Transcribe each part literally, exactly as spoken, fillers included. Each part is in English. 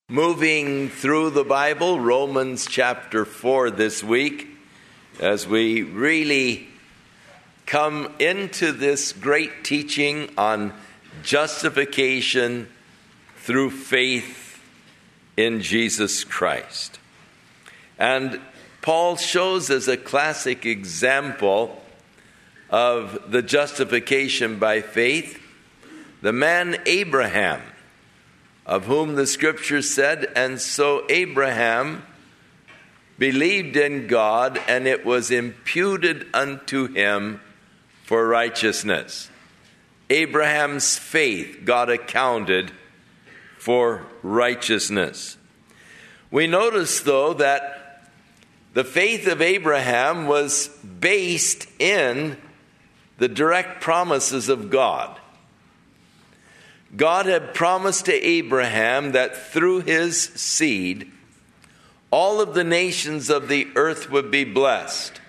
Moving through the Bible, Romans chapter four this week, as we really come into this great teaching on justification through faith in Jesus Christ. And Paul shows as a classic example of the justification by faith the man Abraham, of whom the scripture said, and so Abraham believed in God, and it was imputed unto him for righteousness. Abraham's faith God accounted for righteousness. We notice, though, that the faith of Abraham was based in the direct promises of God. God had promised to Abraham that through his seed, all of the nations of the earth would be blessed.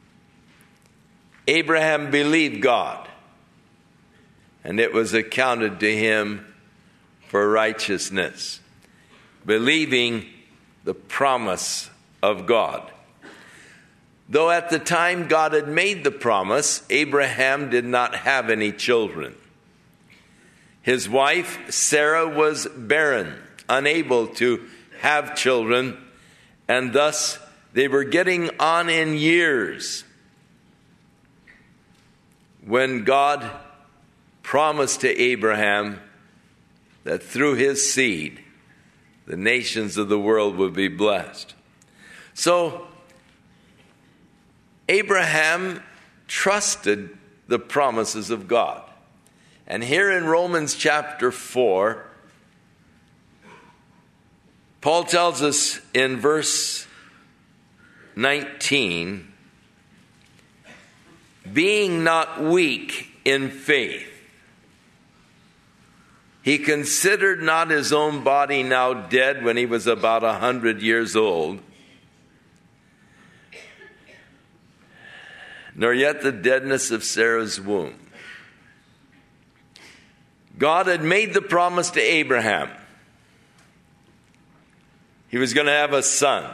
Abraham believed God, and it was accounted to him for righteousness, believing the promise of God. Though at the time God had made the promise, Abraham did not have any children. His wife, Sarah, was barren, unable to have children, and thus they were getting on in years when God promised to Abraham that through his seed, the nations of the world would be blessed. So, Abraham trusted the promises of God. And here in Romans chapter four, Paul tells us in verse nineteen, being not weak in faith, he considered not his own body now dead when he was about a hundred years old, nor yet the deadness of Sarah's womb. God had made the promise to Abraham. He was going to have a son.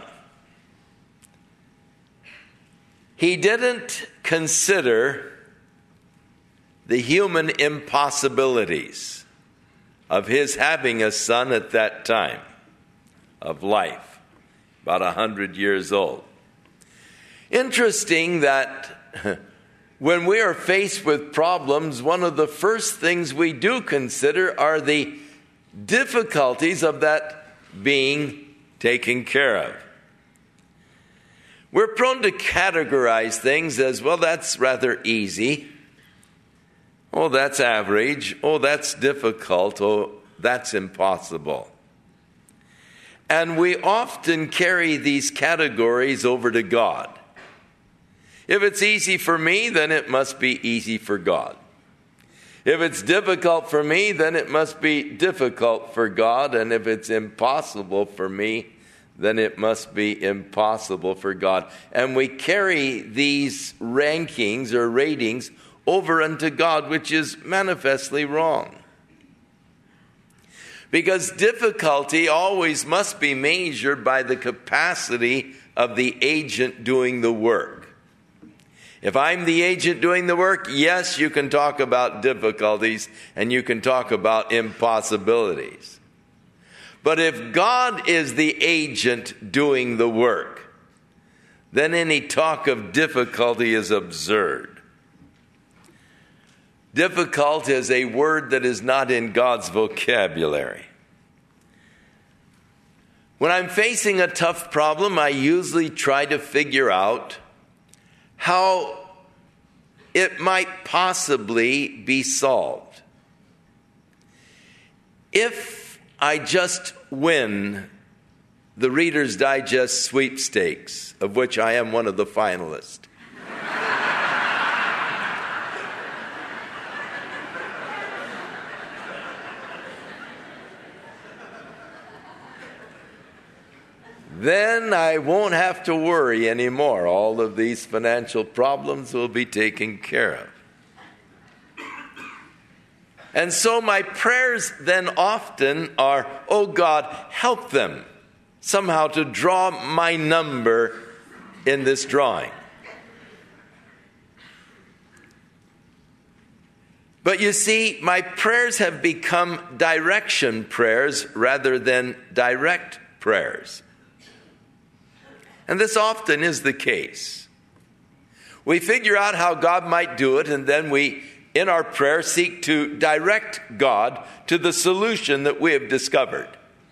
He didn't consider the human impossibilities of his having a son at that time of life, about a hundred years old. Interesting that when we are faced with problems, one of the first things we do consider are the difficulties of that being taken care of. We're prone to categorize things as, well, that's rather easy. Oh, that's average. Oh, that's difficult. Oh, that's impossible. And we often carry these categories over to God. If it's easy for me, then it must be easy for God. If it's difficult for me, then it must be difficult for God. And if it's impossible for me, then it must be impossible for God. And we carry these rankings or ratings over unto God, which is manifestly wrong. Because difficulty always must be measured by the capacity of the agent doing the work. If I'm the agent doing the work, yes, you can talk about difficulties and you can talk about impossibilities. But if God is the agent doing the work, then any talk of difficulty is absurd. Difficult is a word that is not in God's vocabulary. When I'm facing a tough problem, I usually try to figure out how it might possibly be solved. If I just win the Reader's Digest sweepstakes, of which I am one of the finalists, then I won't have to worry anymore. All of these financial problems will be taken care of. And so my prayers then often are, oh God, help them somehow to draw my number in this drawing. But you see, my prayers have become direction prayers rather than direct prayers. And this often is the case. We figure out how God might do it, and then we, in our prayer, seek to direct God to the solution that we have discovered.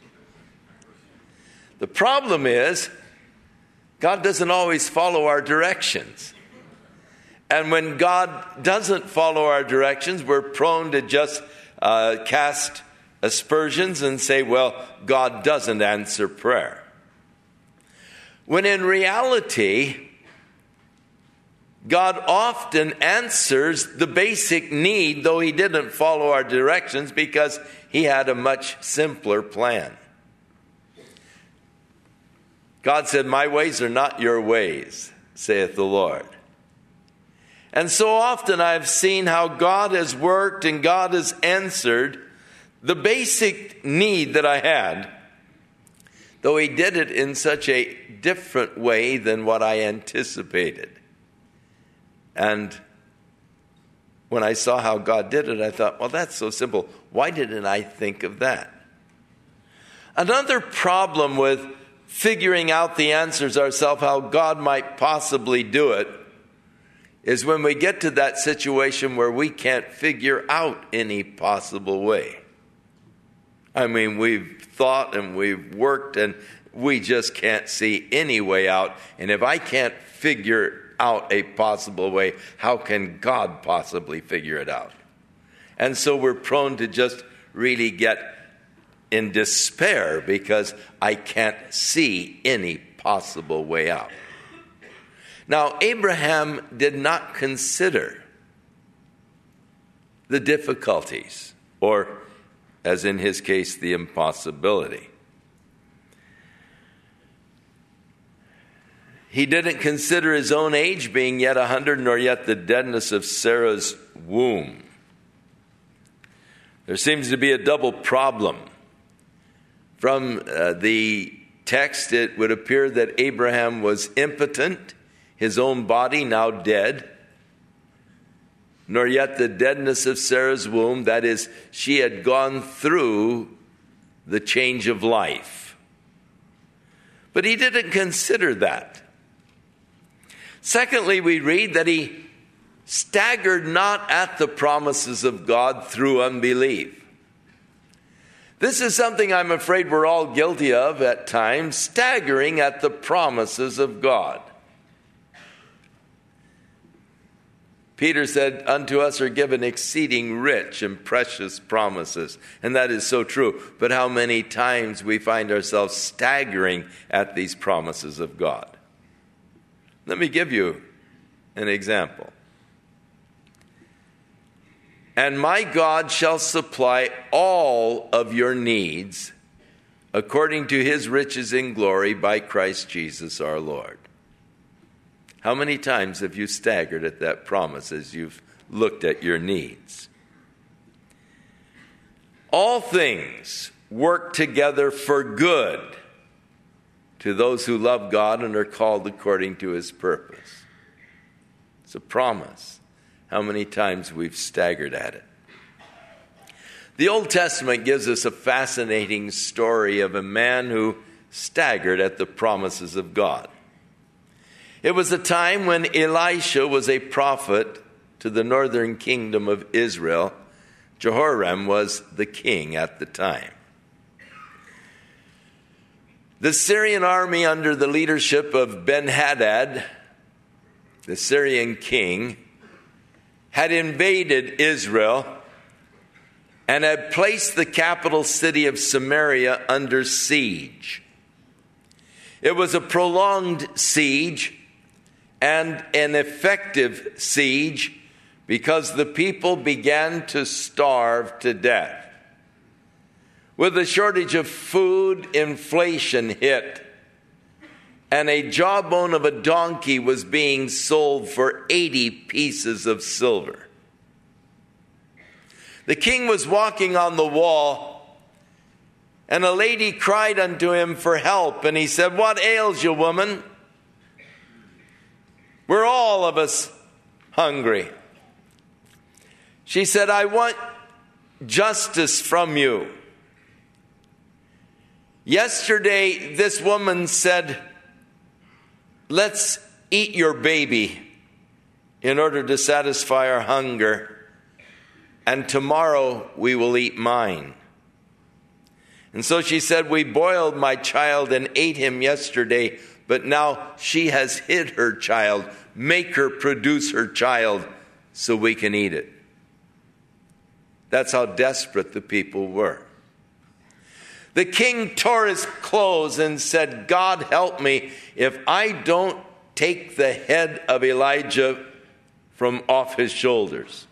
The problem is, God doesn't always follow our directions. And when God doesn't follow our directions, we're prone to just uh, cast aspersions and say, well, God doesn't answer prayer. When in reality, God often answers the basic need, though he didn't follow our directions, because he had a much simpler plan. God said, my ways are not your ways, saith the Lord. And so often I've seen how God has worked and God has answered the basic need that I had, though he did it in such a different way than what I anticipated. And when I saw how God did it, I thought, well, that's so simple. Why didn't I think of that? Another problem with figuring out the answers ourselves, how God might possibly do it, is when we get to that situation where we can't figure out any possible way. I mean, we've thought and we've worked and we just can't see any way out. And if I can't figure out a possible way, how can God possibly figure it out? And so we're prone to just really get in despair because I can't see any possible way out. Now, Abraham did not consider the difficulties, or, as in his case, the impossibility. He didn't consider his own age being yet a hundred, nor yet the deadness of Sarah's womb. There seems to be a double problem. From uh, the text, it would appear that Abraham was impotent, his own body now dead, nor yet the deadness of Sarah's womb, that is, she had gone through the change of life. But he didn't consider that. Secondly, we read that he staggered not at the promises of God through unbelief. This is something I'm afraid we're all guilty of at times, staggering at the promises of God. Peter said, unto us are given exceeding rich and precious promises. And that is so true. But how many times we find ourselves staggering at these promises of God? Let me give you an example. And my God shall supply all of your needs according to his riches in glory by Christ Jesus our Lord. How many times have you staggered at that promise as you've looked at your needs? All things work together for good to those who love God and are called according to his purpose. It's a promise. How many times we've staggered at it. The Old Testament gives us a fascinating story of a man who staggered at the promises of God. It was a time when Elisha was a prophet to the northern kingdom of Israel. Jehoram was the king at the time. The Syrian army under the leadership of Ben-Hadad, the Syrian king, had invaded Israel and had placed the capital city of Samaria under siege. It was a prolonged siege and an effective siege because the people began to starve to death. With a shortage of food, inflation hit, and a jawbone of a donkey was being sold for eighty pieces of silver. The king was walking on the wall, and a lady cried unto him for help. And he said, "What ails you, woman? We're all of us hungry." She said, "I want justice from you. Yesterday, this woman said, 'Let's eat your baby in order to satisfy our hunger, and tomorrow we will eat mine.' And so she said, 'We boiled my child and ate him yesterday, but now she has hid her child. Make her produce her child so we can eat it.'" That's how desperate the people were. The king tore his clothes and said, "God help me if I don't take the head of Elijah from off his shoulders."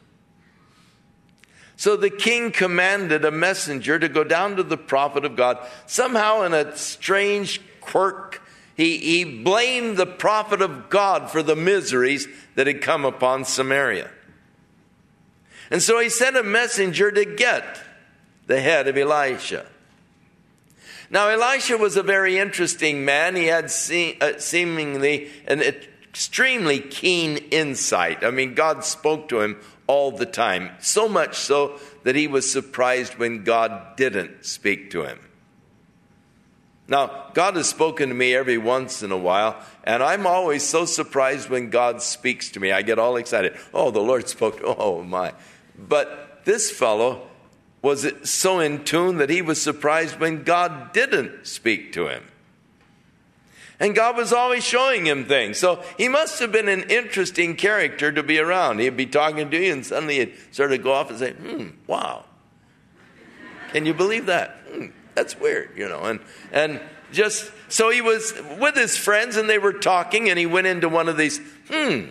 So the king commanded a messenger to go down to the prophet of God. Somehow, in a strange quirk, he, he blamed the prophet of God for the miseries that had come upon Samaria. And so he sent a messenger to get the head of Elisha. Now, Elisha was a very interesting man. He had se- uh, seemingly an extremely keen insight. I mean, God spoke to him all the time, so much so that he was surprised when God didn't speak to him. Now, God has spoken to me every once in a while, and I'm always so surprised when God speaks to me. I get all excited. Oh, the Lord spoke. Oh, my. But this fellow was so in tune that he was surprised when God didn't speak to him. And God was always showing him things. So he must have been an interesting character to be around. He'd be talking to you, and suddenly he'd sort of go off and say, hmm, wow. Can you believe that? Hmm, that's weird, you know. And and just, so he was with his friends, and they were talking, and he went into one of these, hmm.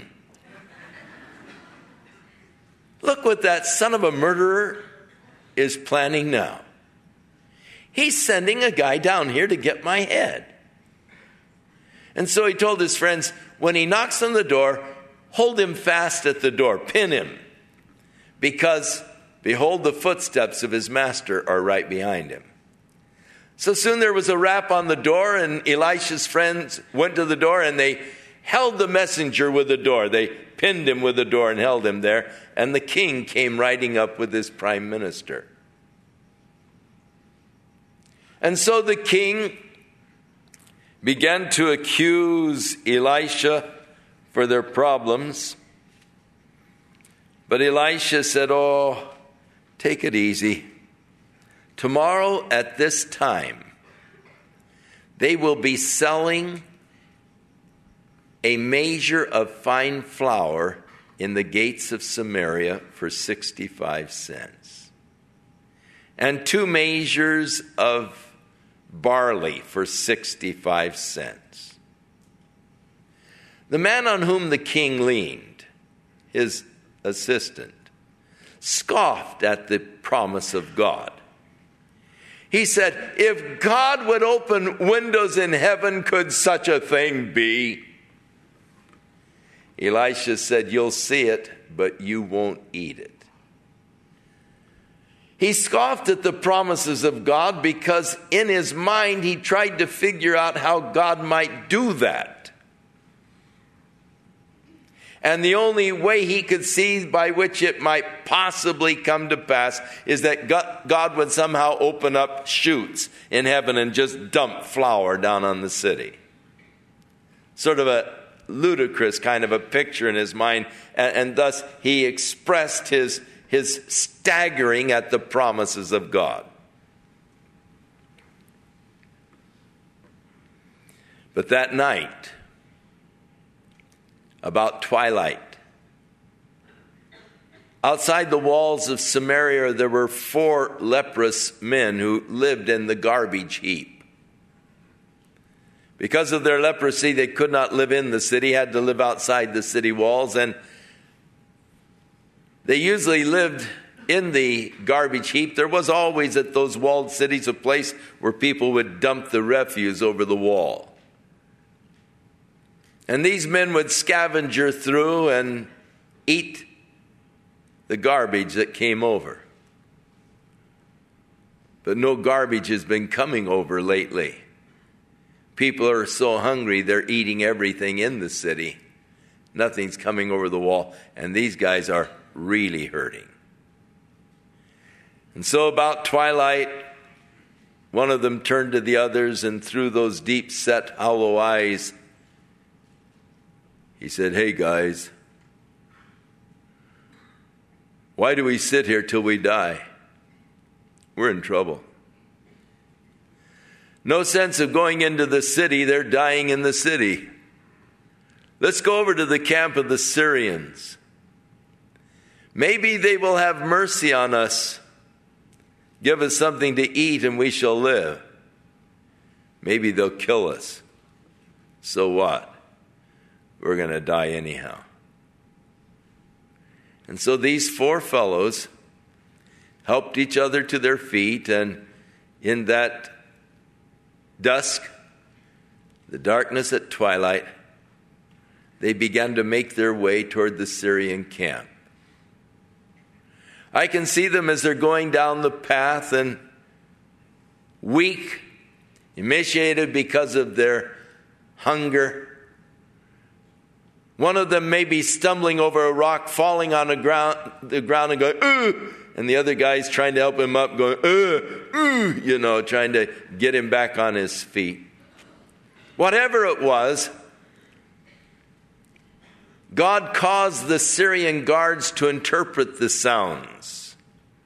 Look what that son of a murderer is planning now. He's sending a guy down here to get my head. And so he told his friends, when he knocks on the door, hold him fast at the door, pin him, because behold, the footsteps of his master are right behind him. So soon there was a rap on the door, and Elisha's friends went to the door, and they held the messenger with the door. They pinned him with the door and held him there, and the king came riding up with his prime minister. And so the king began to accuse Elisha for their problems. But Elisha said, "Oh, take it easy. Tomorrow at this time, they will be selling a measure of fine flour in the gates of Samaria for sixty-five cents, and two measures of barley for sixty-five cents. The man on whom the king leaned, his assistant, scoffed at the promise of God. He said, "If God would open windows in heaven, could such a thing be?" Elisha said, "You'll see it, but you won't eat it." He scoffed at the promises of God because in his mind he tried to figure out how God might do that. And the only way he could see by which it might possibly come to pass is that God would somehow open up chutes in heaven and just dump flour down on the city. Sort of a ludicrous kind of a picture in his mind, and, and thus he expressed his, his staggering at the promises of God. But that night, about twilight, outside the walls of Samaria, there were four leprous men who lived in the garbage heap. Because of their leprosy, they could not live in the city, had to live outside the city walls, and they usually lived in the garbage heap. There was always at those walled cities a place where people would dump the refuse over the wall. And these men would scavenger through and eat the garbage that came over. but no garbage has been coming over lately. People are so hungry, they're eating everything in the city. Nothing's coming over the wall, and these guys are really hurting. And so about twilight, one of them turned to the others, and through those deep-set, hollow eyes, he said, "Hey, guys, why do we sit here till we die? We're in trouble. No sense of going into the city. They're dying in the city. Let's go over to the camp of the Syrians. Maybe they will have mercy on us. Give us something to eat and we shall live. Maybe they'll kill us. So what? We're going to die anyhow." And so these four fellows helped each other to their feet, and in that dusk, the darkness at twilight, they began to make their way toward the Syrian camp. I can see them as they're going down the path, and weak, emaciated because of their hunger. One of them may be stumbling over a rock, falling on the ground, the ground and going, "Ugh!" And the other guy's trying to help him up, going, "Ugh, ugh," you know, trying to get him back on his feet. Whatever it was, God caused the Syrian guards to interpret the sounds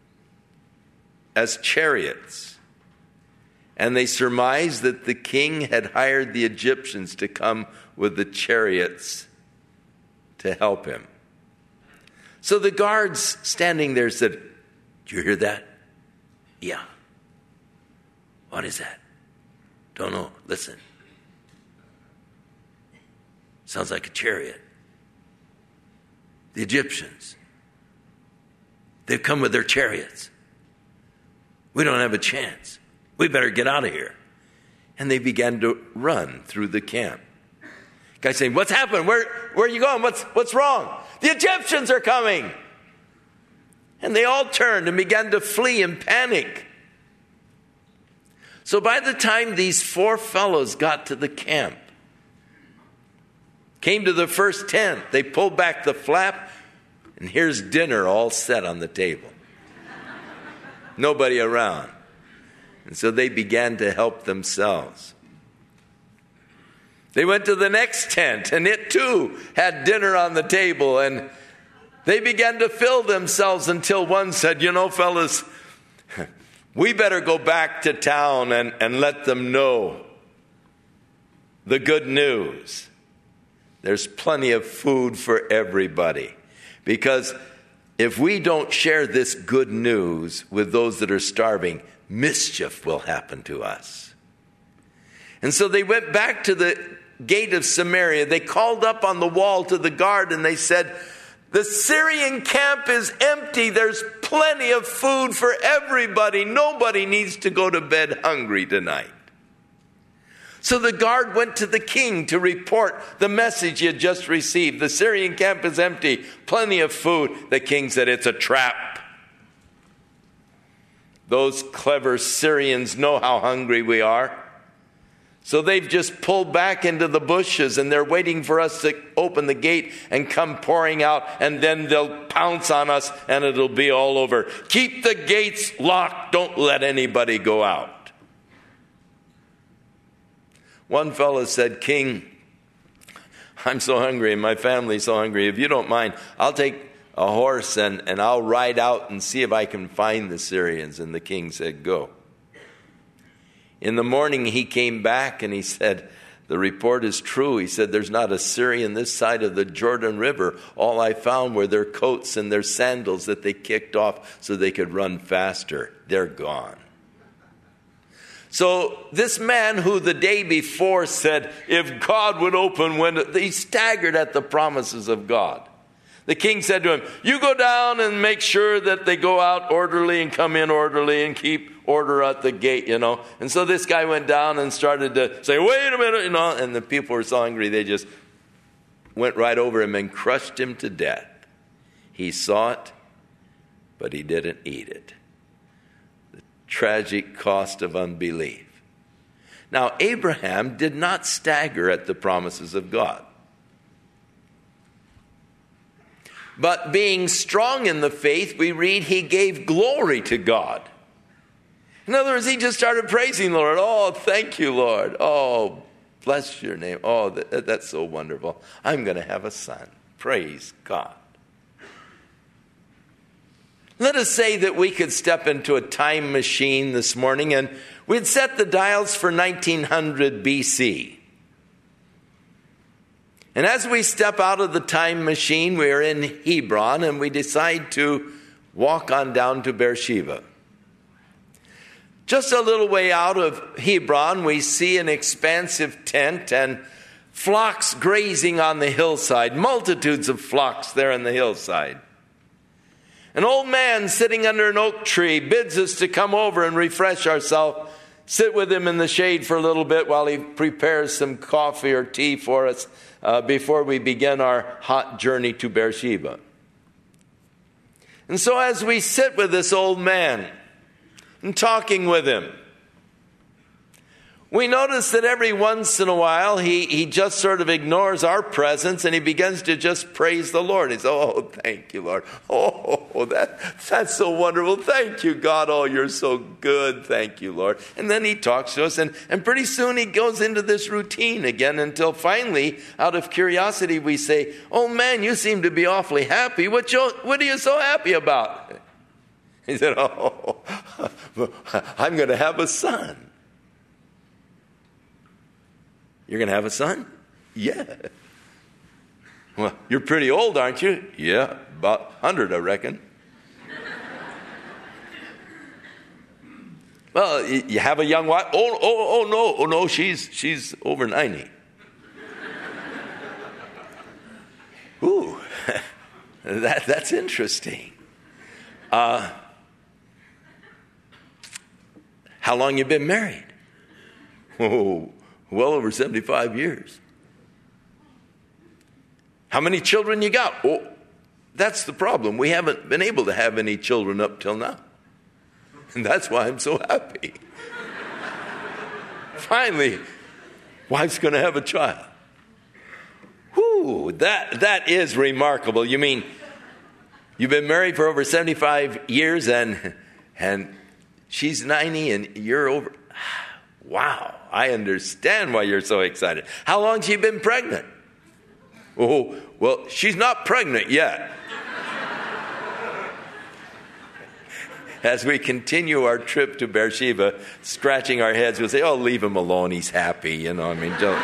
as chariots. And they surmised that the king had hired the Egyptians to come with the chariots to help him. So the guards standing there said, "Do you hear that?" "Yeah." "What is that?" "Don't know. Listen. Sounds like a chariot. The Egyptians. They've come with their chariots. We don't have a chance. We better get out of here." And they began to run through the camp. Guy saying, "What's happened? Where, where are you going? What's, what's wrong?" "The Egyptians are coming." And they all turned and began to flee in panic. So by the time these four fellows got to the camp, came to the first tent, they pulled back the flap, and here's dinner all set on the table. Nobody around. And so they began to help themselves. They went to the next tent, and it too had dinner on the table, and they began to fill themselves until one said, "You know, fellas, we better go back to town and, and let them know the good news. There's plenty of food for everybody. Because if we don't share this good news with those that are starving, mischief will happen to us." And so they went back to the gate of Samaria. They called up on the wall to the guard and they said, "The Syrian camp is empty. There's plenty of food for everybody. Nobody needs to go to bed hungry tonight." So the guard went to the king to report the message he had just received. "The Syrian camp is empty. Plenty of food." The king said, "It's a trap. Those clever Syrians know how hungry we are. So they've just pulled back into the bushes and they're waiting for us to open the gate and come pouring out, and then they'll pounce on us and it'll be all over. Keep the gates locked. Don't let anybody go out." One fellow said, "King, I'm so hungry and my family's so hungry. If you don't mind, I'll take a horse and, and I'll ride out and see if I can find the Syrians." And the king said, "Go." In the morning he came back and he said, "The report is true." He said, "There's not a Syrian this side of the Jordan River. All I found were their coats and their sandals that they kicked off so they could run faster. They're gone." So this man who the day before said, if God would open windows, he staggered at the promises of God. The king said to him, "You go down and make sure that they go out orderly and come in orderly and keep order at the gate, you know." And so this guy went down and started to say, "Wait a minute," you know, and the people were so hungry they just went right over him and crushed him to death. He saw it, but he didn't eat it. The tragic cost of unbelief. Now, Abraham did not stagger at the promises of God. But being strong in the faith, we read he gave glory to God. In other words, he just started praising the Lord. Oh, thank you, Lord. Oh, bless your name. Oh, that, that's so wonderful. I'm going to have a son. Praise God. Let us say that we could step into a time machine this morning and we'd set the dials for nineteen hundred B C. And as we step out of the time machine, we are in Hebron and we decide to walk on down to Beersheba. Just a little way out of Hebron, we see an expansive tent and flocks grazing on the hillside, multitudes of flocks there on the hillside. An old man sitting under an oak tree bids us to come over and refresh ourselves, sit with him in the shade for a little bit while he prepares some coffee or tea for us uh, before we begin our hot journey to Beersheba. And so as we sit with this old man and talking with him, we notice that every once in a while he, he just sort of ignores our presence and he begins to just praise the Lord. He says, oh, thank you, Lord. Oh, that, that's so wonderful. Thank you, God. Oh, you're so good. Thank you, Lord. And then he talks to us and, and pretty soon he goes into this routine again until finally, out of curiosity, we say, oh, man, you seem to be awfully happy. What, you, what are you so happy about? He said, oh, I'm going to have a son. You're going to have a son? Yeah. Well, you're pretty old, aren't you? Yeah, about one hundred, I reckon. Well, you have a young wife? Oh, oh, oh no, oh no, she's she's over ninety. Ooh, that that's interesting. Uh, how long you been married? Oh. Well over seventy-five years. How many children you got? Oh, that's the problem. We haven't been able to have any children up till now. And that's why I'm so happy. Finally, wife's going to have a child. Whew, that, that is remarkable. You mean you've been married for over seventy-five years and, and she's ninety and you're over... Wow, I understand why you're so excited. How long has she been pregnant? Oh, well, she's not pregnant yet. As we continue our trip to Beersheba, scratching our heads, we'll say, oh, leave him alone. He's happy. You know, I mean, don't.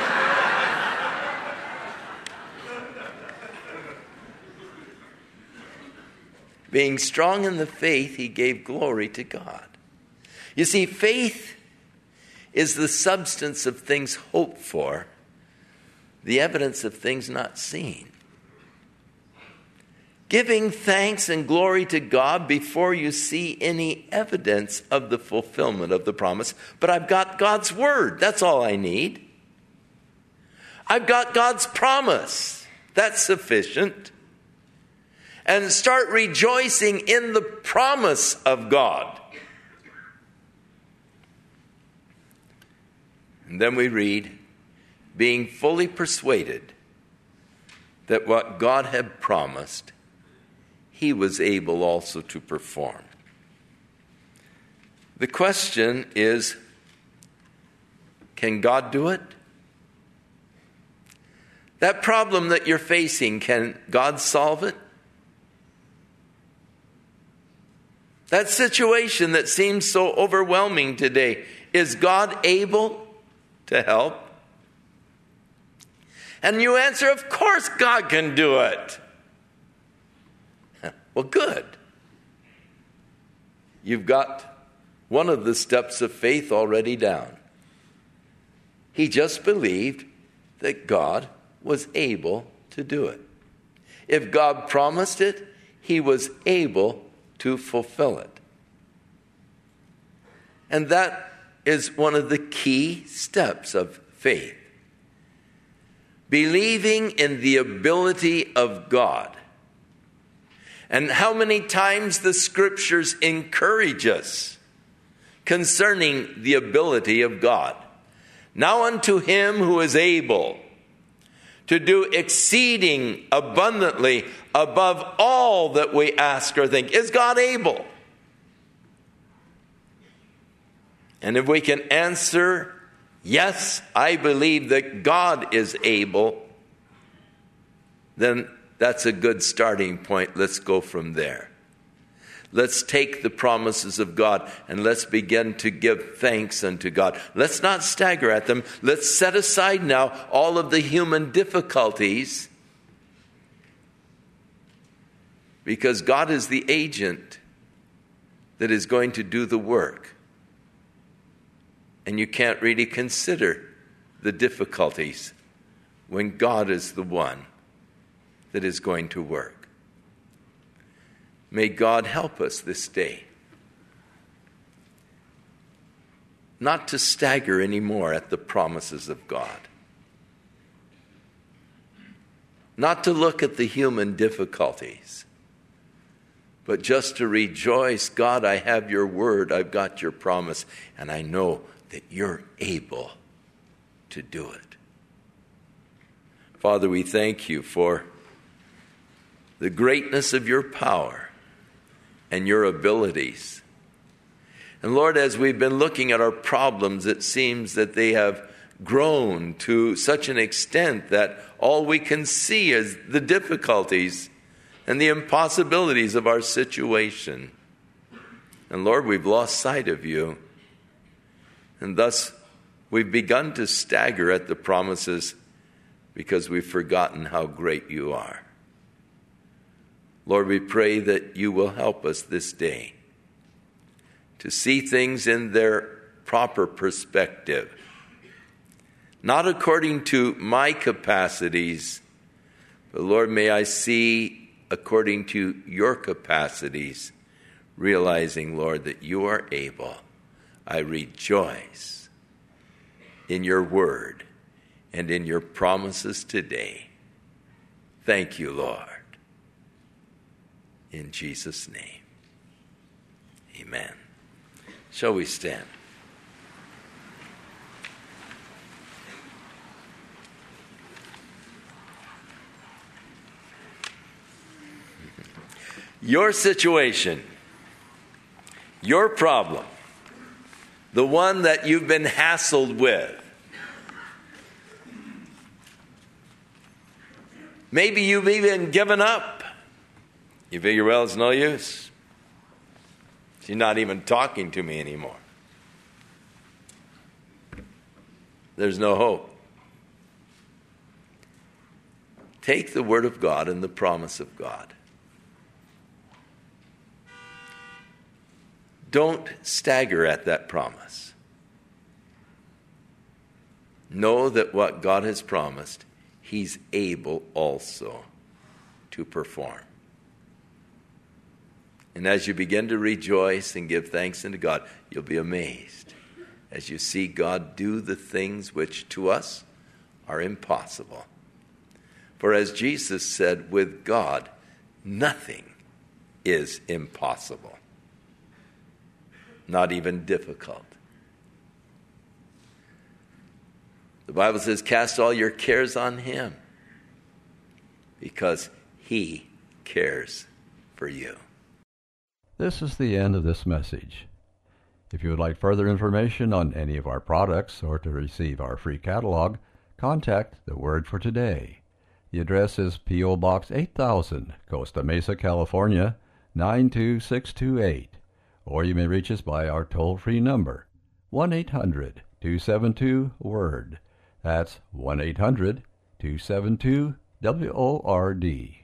Being strong in the faith, he gave glory to God. You see, faith is the substance of things hoped for, the evidence of things not seen. Giving thanks and glory to God before you see any evidence of the fulfillment of the promise. But I've got God's word. That's all I need. I've got God's promise. That's sufficient. And start rejoicing in the promise of God. And then we read, being fully persuaded that what God had promised, he was able also to perform. The question is, can God do it? That problem that you're facing, can God solve it? That situation that seems so overwhelming today, is God able to help? And you answer, of course God can do it. Well, good. You've got one of the steps of faith already down. He just believed that God was able to do it. If God promised it, he was able to fulfill it. And that is one of the key steps of faith. Believing in the ability of God. And how many times the scriptures encourage us concerning the ability of God. Now unto him who is able to do exceeding abundantly above all that we ask or think. Is God able? And if we can answer, yes, I believe that God is able, then that's a good starting point. Let's go from there. Let's take the promises of God and let's begin to give thanks unto God. Let's not stagger at them. Let's set aside now all of the human difficulties, because God is the agent that is going to do the work. And you can't really consider the difficulties when God is the one that is going to work. May God help us this day not to stagger anymore at the promises of God. Not to look at the human difficulties, but just to rejoice. God, I have your word, I've got your promise, and I know that you're able to do it. Father, we thank you for the greatness of your power and your abilities. And Lord, as we've been looking at our problems, it seems that they have grown to such an extent that all we can see is the difficulties and the impossibilities of our situation. And Lord, we've lost sight of you. And thus, we've begun to stagger at the promises because we've forgotten how great you are. Lord, we pray that you will help us this day to see things in their proper perspective, not according to my capacities, but Lord, may I see according to your capacities, realizing, Lord, that you are able. I rejoice in your word and in your promises today. Thank you, Lord. In Jesus' name, amen. Shall we stand? Your situation, your problem, the one that you've been hassled with, maybe you've even given up. You figure, well, it's no use. She's not even talking to me anymore. There's no hope. Take the word of God and the promise of God. Don't stagger at that promise. Know that what God has promised, he's able also to perform. And as you begin to rejoice and give thanks unto God, you'll be amazed as you see God do the things which to us are impossible. For as Jesus said, with God, nothing is impossible, not even difficult. The Bible says, cast all your cares on him because he cares for you. This is the end of this message. If you would like further information on any of our products or to receive our free catalog, contact The Word for Today. The address is P O. Box eight thousand, Costa Mesa, California, nine two six two eight. Or you may reach us by our toll-free number, one eight hundred two seven two WORD. That's one eight hundred two seven two W O R D.